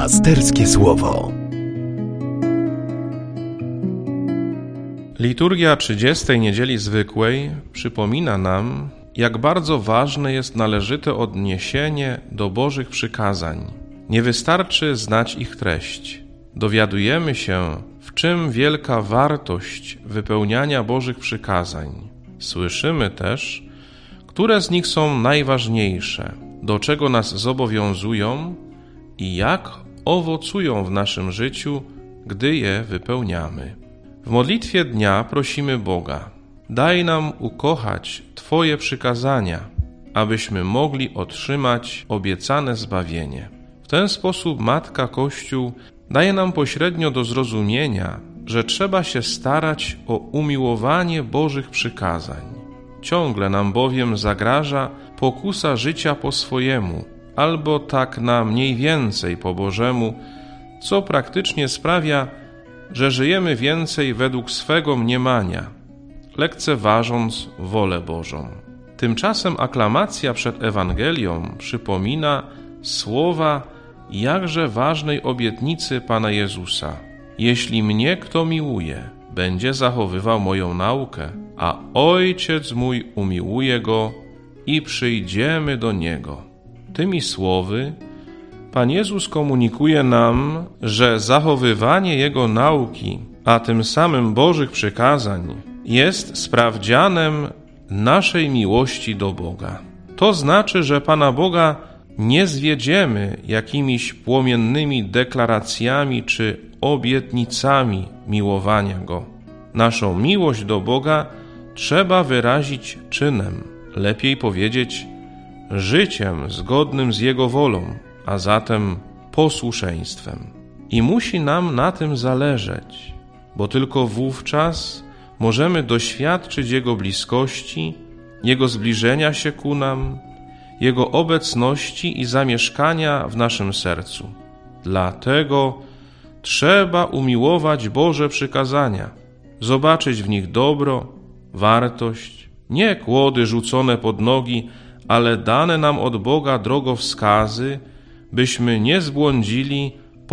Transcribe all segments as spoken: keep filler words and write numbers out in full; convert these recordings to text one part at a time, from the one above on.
Pasterskie Słowo. Liturgia trzydziestej Niedzieli Zwykłej przypomina nam, jak bardzo ważne jest należyte odniesienie do Bożych przykazań. Nie wystarczy znać ich treść. Dowiadujemy się, w czym wielka wartość wypełniania Bożych przykazań. Słyszymy też, które z nich są najważniejsze, do czego nas zobowiązują i jak owocują w naszym życiu, gdy je wypełniamy. W modlitwie dnia prosimy Boga: daj nam ukochać Twoje przykazania, abyśmy mogli otrzymać obiecane zbawienie. W ten sposób Matka Kościół daje nam pośrednio do zrozumienia, że trzeba się starać o umiłowanie Bożych przykazań. Ciągle nam bowiem zagraża pokusa życia po swojemu, albo tak na mniej więcej po Bożemu, co praktycznie sprawia, że żyjemy więcej według swego mniemania, lekceważąc wolę Bożą. Tymczasem aklamacja przed Ewangelią przypomina słowa jakże ważnej obietnicy Pana Jezusa: jeśli mnie kto miłuje, będzie zachowywał moją naukę, a Ojciec mój umiłuje go i przyjdziemy do Niego. Tymi słowy Pan Jezus komunikuje nam, że zachowywanie Jego nauki, a tym samym Bożych przykazań, jest sprawdzianem naszej miłości do Boga. To znaczy, że Pana Boga nie zwiedziemy jakimiś płomiennymi deklaracjami czy obietnicami miłowania Go. Naszą miłość do Boga trzeba wyrazić czynem, lepiej powiedzieć życiem zgodnym z Jego wolą, a zatem posłuszeństwem. I musi nam na tym zależeć, bo tylko wówczas możemy doświadczyć Jego bliskości, Jego zbliżenia się ku nam, Jego obecności i zamieszkania w naszym sercu. Dlatego trzeba umiłować Boże przykazania, zobaczyć w nich dobro, wartość, nie kłody rzucone pod nogi, ale dane nam od Boga drogowskazy, byśmy nie zbłądzili,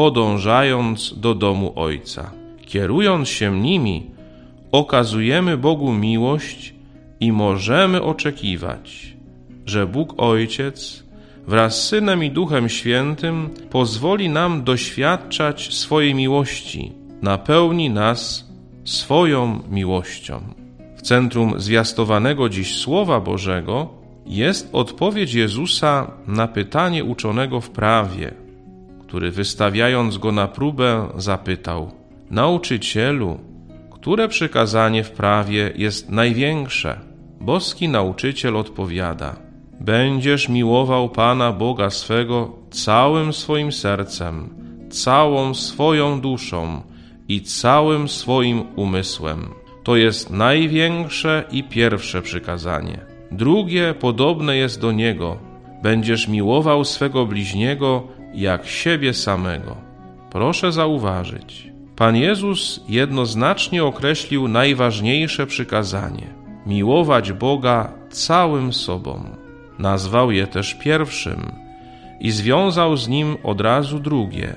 podążając do domu Ojca. Kierując się nimi, okazujemy Bogu miłość i możemy oczekiwać, że Bóg Ojciec wraz z Synem i Duchem Świętym pozwoli nam doświadczać swojej miłości, napełni nas swoją miłością. W centrum zwiastowanego dziś Słowa Bożego jest odpowiedź Jezusa na pytanie uczonego w prawie, który wystawiając go na próbę zapytał: Nauczycielu, które przykazanie w prawie jest największe? Boski nauczyciel odpowiada: będziesz miłował Pana Boga swego całym swoim sercem, całą swoją duszą i całym swoim umysłem. To jest największe i pierwsze przykazanie. Drugie podobne jest do niego: będziesz miłował swego bliźniego jak siebie samego. Proszę zauważyć, Pan Jezus jednoznacznie określił najważniejsze przykazanie: miłować Boga całym sobą. Nazwał je też pierwszym i związał z nim od razu drugie: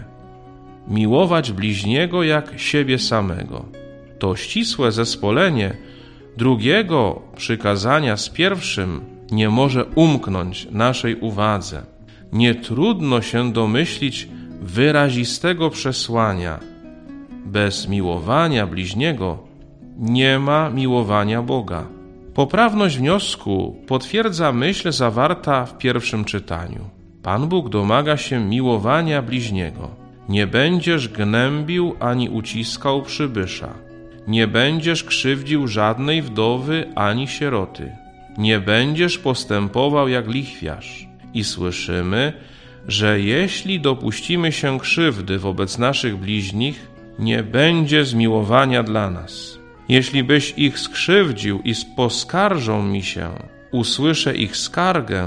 miłować bliźniego jak siebie samego. To ścisłe zespolenie drugiego przykazania z pierwszym nie może umknąć naszej uwadze. Nie trudno się domyślić wyrazistego przesłania: bez miłowania bliźniego nie ma miłowania Boga. Poprawność wniosku potwierdza myśl zawarta w pierwszym czytaniu. Pan Bóg domaga się miłowania bliźniego. Nie będziesz gnębił ani uciskał przybysza. Nie będziesz krzywdził żadnej wdowy ani sieroty. Nie będziesz postępował jak lichwiarz. I słyszymy, że jeśli dopuścimy się krzywdy wobec naszych bliźnich, nie będzie zmiłowania dla nas. Jeśli byś ich skrzywdził i poskarżą mi się, usłyszę ich skargę,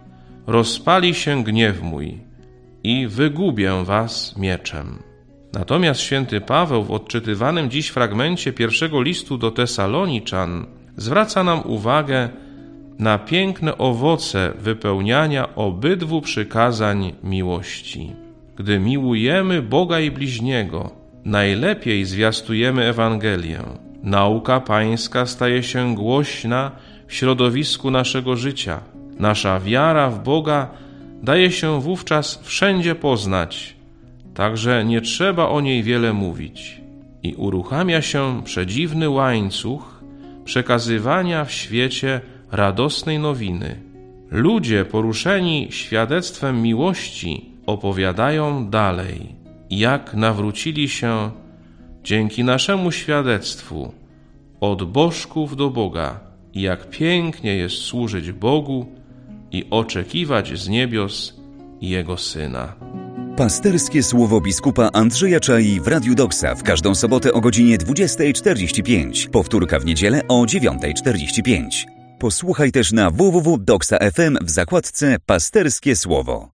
rozpali się gniew mój i wygubię was mieczem. Natomiast święty Paweł w odczytywanym dziś fragmencie pierwszego listu do Tesaloniczan zwraca nam uwagę na piękne owoce wypełniania obydwu przykazań miłości. Gdy miłujemy Boga i bliźniego, najlepiej zwiastujemy Ewangelię. Nauka Pańska staje się głośna w środowisku naszego życia. Nasza wiara w Boga daje się wówczas wszędzie poznać, także nie trzeba o niej wiele mówić. I uruchamia się przedziwny łańcuch przekazywania w świecie radosnej nowiny. Ludzie poruszeni świadectwem miłości opowiadają dalej, jak nawrócili się dzięki naszemu świadectwu od bożków do Boga i jak pięknie jest służyć Bogu i oczekiwać z niebios Jego Syna. Pasterskie słowo biskupa Andrzeja Czai w Radiu Doksa w każdą sobotę o godzinie dwudziestej czterdzieści pięć. Powtórka w niedzielę o dziewiątej czterdzieści pięć. Posłuchaj też na w w w kropka doksa kropka f m w zakładce Pasterskie Słowo.